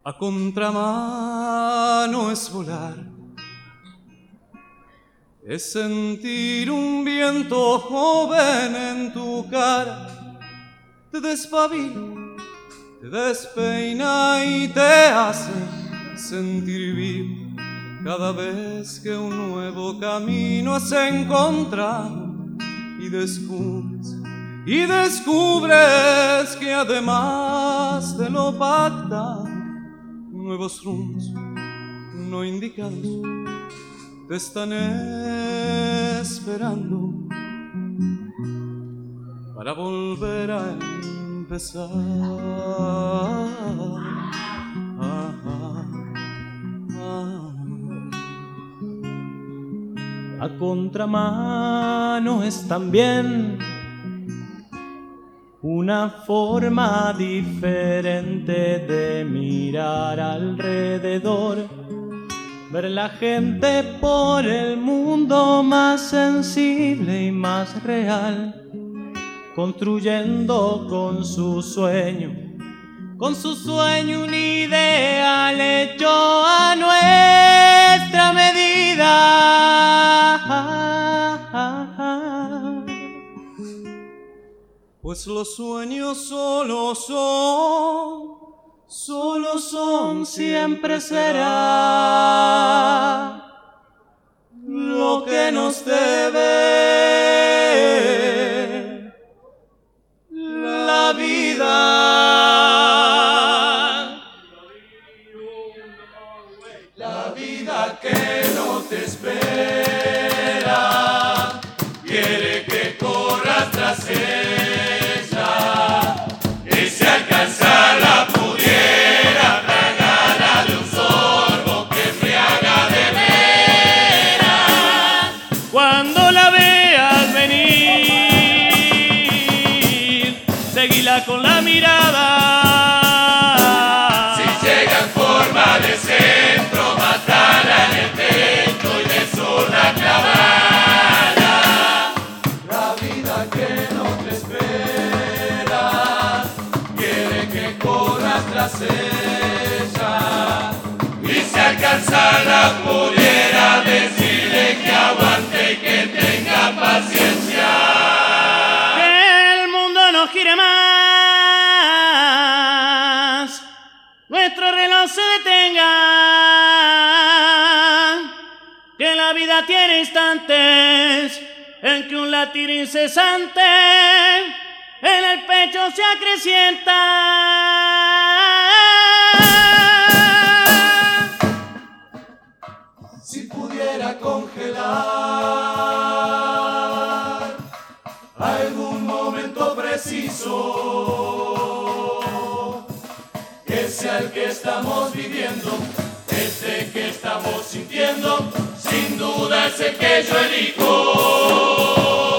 A contramano es volar, es sentir un viento joven en tu cara, te despabila, te despeina y te hace sentir vivo cada vez que un nuevo camino has encontrado y descubres que además de lo pactado, nuevos rumbos no indicados te están esperando para volver a empezar. A contramano es también una forma diferente de mirar alrededor, ver la gente por el mundo más sensible y más real, construyendo con su sueño un ideal hecho a nuestra medida. Pues los sueños solo son, siempre será lo que nos debe la vida. La vida que no te espera, quiere que corras tras ella. Alcanzarla pudiera tragada de un sorbo que embriaga de veras. Cuando la veas venir, seguila con la mirada. Si llega en forma de centro, matala en el pecho y de zona clavada. La vida que no te espera, corras tras ella, y si alcanzarla pudiera decirle que aguante y que tenga paciencia. Que el mundo no gire más, nuestro reloj se detenga, que la vida tiene instantes en que un latir incesante en el pecho se acrecienta. Si pudiera congelar algún momento preciso, que sea el que estamos viviendo, este que estamos sintiendo, sin duda es el que yo elijo.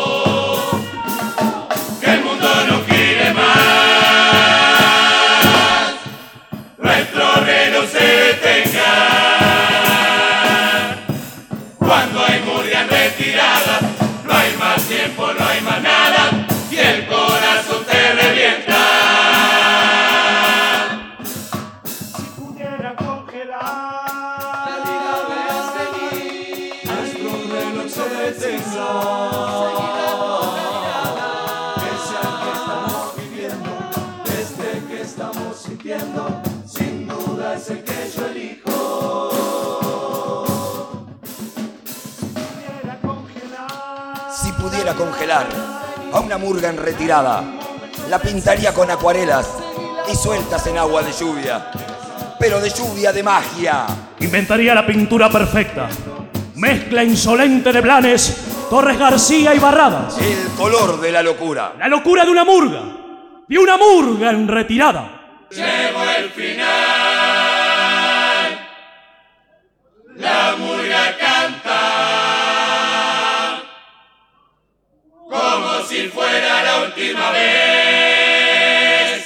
Cuando hay murga retirada, no hay más tiempo, no hay más nada, y el corazón te revienta. Si pudiera congelar la vida, veas venir, nuestro reloj se detenga. Que sea el que estamos viviendo, este que estamos sintiendo, sin duda es el que yo elijo. Si pudiera congelar a una murga en retirada, la pintaría con acuarelas disueltas en agua de lluvia, pero de lluvia de magia. Inventaría la pintura perfecta, mezcla insolente de Blanes, Torres García y Barradas. El color de la locura. La locura de una murga en retirada. Llegó el final, la murga canta como si fuera la última vez.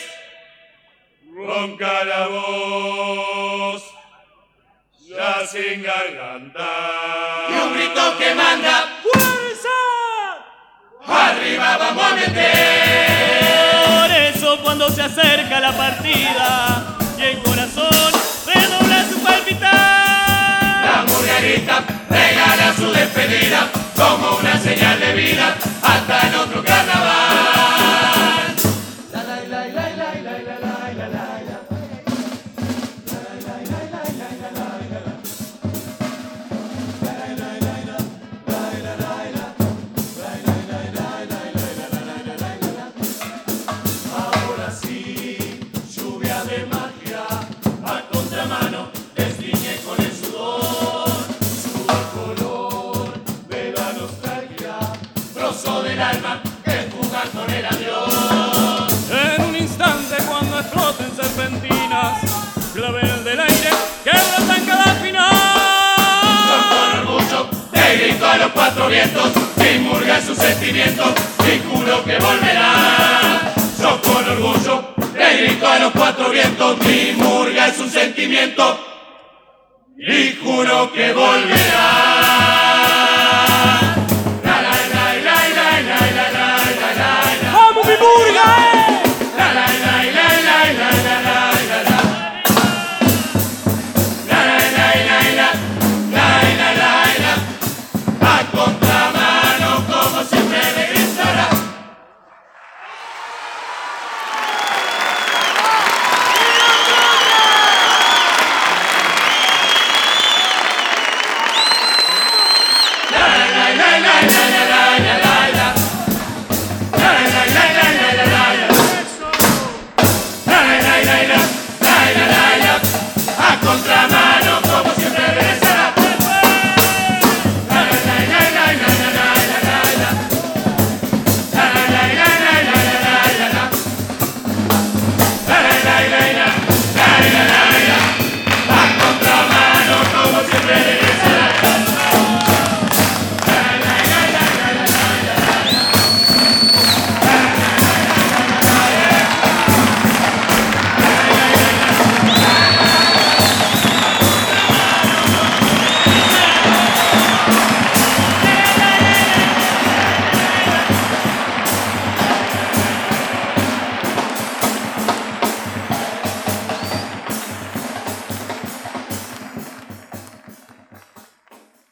Ronca la voz, ya sin garganta, y un grito que manda: ¡fuerza! Arriba vamos a meter. Por eso cuando se acerca la partida y el corazón cuatro vientos, mi murga es un sentimiento y juro que volverá. Yo con orgullo le grito a los cuatro vientos, mi murga es un sentimiento y juro que volverá.